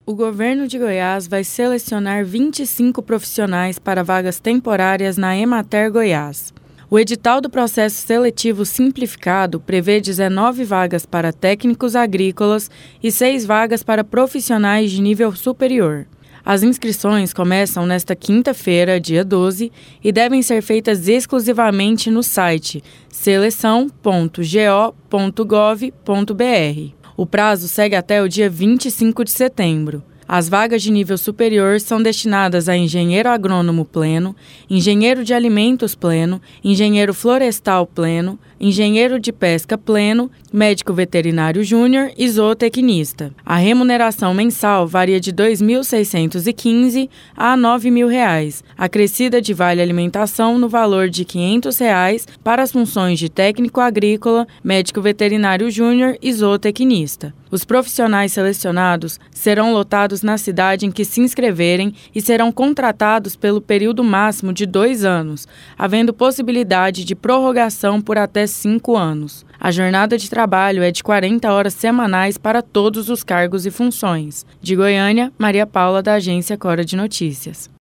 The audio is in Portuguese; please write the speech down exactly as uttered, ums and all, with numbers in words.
O governo de Goiás vai selecionar vinte e cinco profissionais para vagas temporárias na Emater Goiás. O edital do processo seletivo simplificado prevê dezenove vagas para técnicos agrícolas e seis vagas para profissionais de nível superior. As inscrições começam nesta quinta-feira, dia doze, e devem ser feitas exclusivamente no site seleção ponto go ponto gov ponto br. O prazo segue até o dia vinte e cinco de setembro. As vagas de nível superior são destinadas a engenheiro agrônomo pleno, engenheiro de alimentos pleno, engenheiro florestal pleno, engenheiro de pesca pleno, médico veterinário júnior e zootecnista. A remuneração mensal varia de dois mil seiscentos e quinze a nove mil reais, acrescida de vale alimentação no valor de quinhentos reais para as funções de técnico agrícola, médico veterinário júnior e zootecnista. Os profissionais selecionados serão lotados na cidade em que se inscreverem e serão contratados pelo período máximo de dois anos, havendo possibilidade de prorrogação por até cinco anos. A jornada de trabalho é de quarenta horas semanais para todos os cargos e funções. De Goiânia, Maria Paula, da Agência Cora de Notícias.